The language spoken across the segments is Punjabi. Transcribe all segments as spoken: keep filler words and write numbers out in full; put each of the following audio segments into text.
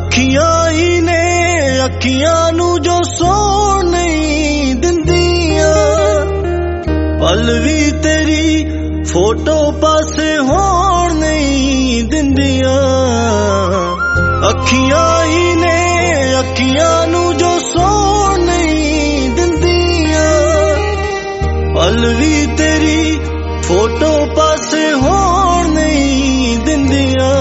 ਅੱਖੀਆਂ ਹੀ ਨੇ ਅੱਖੀਆਂ ਨੂੰ ਜੋ ਸੌਣ ਨਹੀਂ ਦਿੰਦੀਆਂ, ਪਲ ਵੀ ਤੇਰੀ ਫੋਟੋ ਪਾਸੇ ਹੋਣ ਨਹੀਂ ਦਿੰਦੀਆਂ। ਅੱਖੀਆਂ ਹੀ ਨੇ ਅੱਖੀਆਂ ਨੂੰ ਜੋ ਸੌਣ ਨਹੀਂ ਦਿੰਦੀਆਂ, ਪਲ ਵੀ ਤੇਰੀ ਫੋਟੋ ਪਾਸੇ ਹੋਣ ਨਹੀਂ ਦਿੰਦੀਆਂ।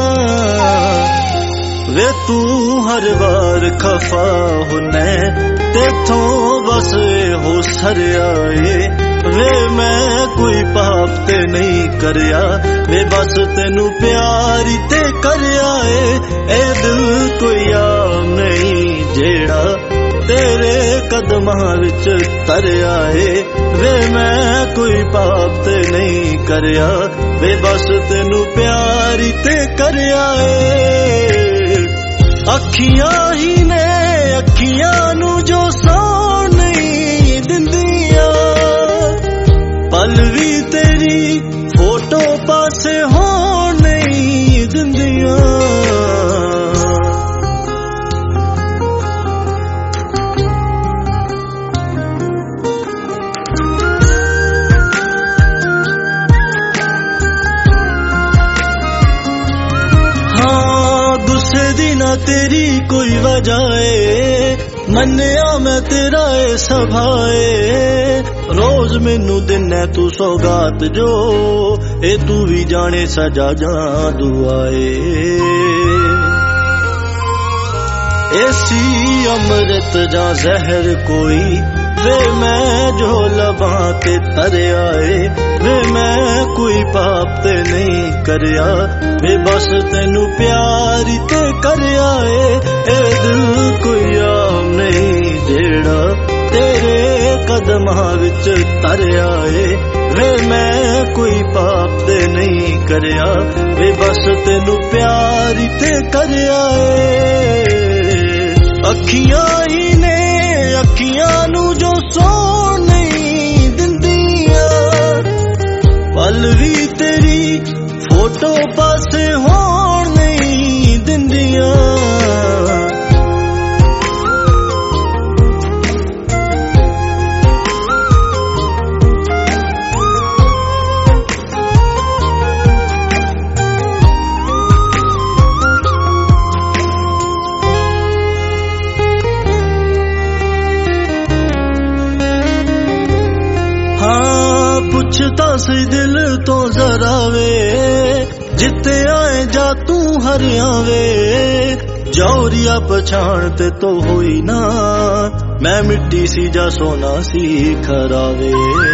ਵੇ ਤੂੰ ਹਰ ਵਾਰ ਖਫਾ ਹੁੰਨੇ ਤੇਥੋਂ ਬਸ ਇਹੋ ਸਰਿਆ ਏ। ਵੇ ਮੈਂ ਕੋਈ ਪਾਪ ਤੇ ਨਹੀਂ ਕਰਿਆ, ਵੇ ਬਸ ਤੈਨੂੰ ਪਿਆਰ ਤੇ ਕਰਿਆ ਏ। ਇਹ ਦਿਲ ਕੋਈ ਆਮ ਨਹੀਂ ਜਿਹੜਾ ਤੇਰੇ ਕਦਮਾਂ ਵਿੱਚ ਤਰਿਆ ਏ। ਵੇ ਮੈਂ ਕੋਈ ਪਾਪ ਤੇ ਨਹੀਂ ਕਰਿਆ, ਵੇ ਬਸ ਤੈਨੂੰ ਪਿਆਰ ਤੇ ਕਰਿਆ ਏ। ਅੱਖੀਆਂ ਹੀ ਨੇ ਅੱਖੀਆਂ ਨੂੰ ਜੋ ਸੌਣ ਨਹੀਂ ਦਿੰਦੀਆਂ, ਪਲ ਵੀ ਤੇਰੀ ਫੋਟੋ ਪਾਸੇ ਹੋਣ ਨਹੀਂ ਦਿੰਦੀਆਂ। ਹਾਂ ਗੁੱਸੇ ਦੀ ਨਾ ਤੇਰੀ ਕੋਈ ਵਜ੍ਹਾ ਏ, ਮੰਨਿਆ ਮੈਂ ਤੇਰਾ ਏ ਸੁਭਾਏ। ਰੋਜ਼ ਮੈਨੂੰ ਦਿੰਨਾ ਤੂੰ ਸੌਗਾਤ ਜੋ, ਇਹ ਤੂੰ ਵੀ ਜਾਣੇ ਸਜਾ ਜਾਦੂ ਆਏ। ਐਸੀ ਅੰਮ੍ਰਿਤ ਜਾਂ ਜ਼ਹਿਰ ਕੋਈ, ਵੇ ਮੈਂ ਜੋ ਲਬਾਂ ਤੇ ਤਰਿਆ ਏ। ਵੇ ਮੈਂ ਕੋਈ ਪਾਪ ਤੇ ਨਹੀਂ ਕਰਿਆ, ਵੇ ਬਸ ਤੈਨੂੰ ਪਿਆਰ ਤੇ ਕਰਿਆ ਏ। ਇਹ ਦਿਲ ਕੋਈ ਆਮ ਨਹੀਂ ਜਿਹੜਾ ਤੇਰੇ ਕਦਮਾਂ ਵਿੱਚ ਤਰਿਆ ਏ। ਵੇ ਮੈਂ ਕੋਈ ਪਾਪ ਤੇ ਨਹੀਂ ਕਰਿਆ, ਵੇ ਬਸ ਤੈਨੂੰ ਪਿਆਰ ਤੇ ਕਰਿਆ ਏ। ਅੱਖੀਆਂ ਹੀ ਨੇ ਅੱਖੀਆਂ ਨੂੰ ਜੋ ਸੌਣ ਨਹੀਂ ਦਿੰਦੀਆਂ, ਪਲ ਵੀ ਤੇਰੀ ਫੋਟੋ ਪਾਸੇ ਹੋਣ ਨਹੀਂ ਦਿੰਦੀਆਂ। ਹਾਂ ਪੁੱਛਦਾ ਸੀ ਦਿਲ ਤੋਂ ਜ਼ਰਾ ਵੇ, ਜਿੱਤੇ ਆਏ ਜਾ ਤੂੰ ਹਰਿਆ ਵੇ। ਜੌਰੀਆ ਪਛਾਣ ਤੇ ਤੋ ਹੋਈ ਨਾ, ਮੈਂ ਮਿੱਟੀ ਸੀ ਜਾਂ ਸੋਨਾ ਸੀ ਖਰਾਵੇ।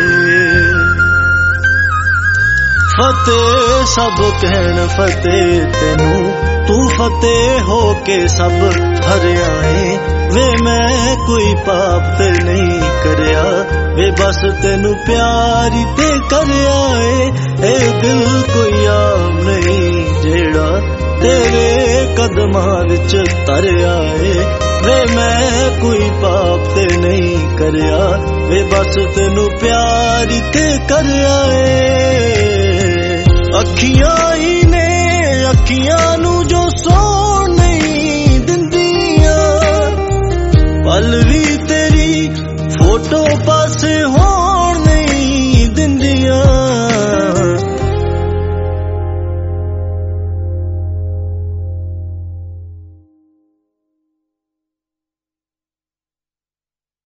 ਫਤਿਹ ਸਭ ਕਹਿਣ ਫਤਿਹ ਤੈਨੂੰ, ਤੂੰ ਫਤਿਹ ਹੋ ਕੇ ਸਭ ਹਰਿਆ ਏ। ਵੇ ਮੈਂ ਕੋਈ ਪਾਪ ਤੇ ਨਹੀਂ ਕਰਿਆ, ਵੇ ਬਸ ਤੈਨੂੰ ਪਿਆਰ ਤੇ ਕਰਿਆ ਏ। ਇਹ ਦਿਲ ਕੋਈ ਆਮ ਨਹੀਂ ਜਿਹੜਾ ਤੇਰੇ ਕਦਮਾਂ ਵਿੱਚ ਤਰਿਆ ਏ। ਵੇ ਮੈਂ ਕੋਈ ਪਾਪ ਤੇ ਨਹੀਂ ਕਰਿਆ, ਵੇ ਬਸ ਤੈਨੂੰ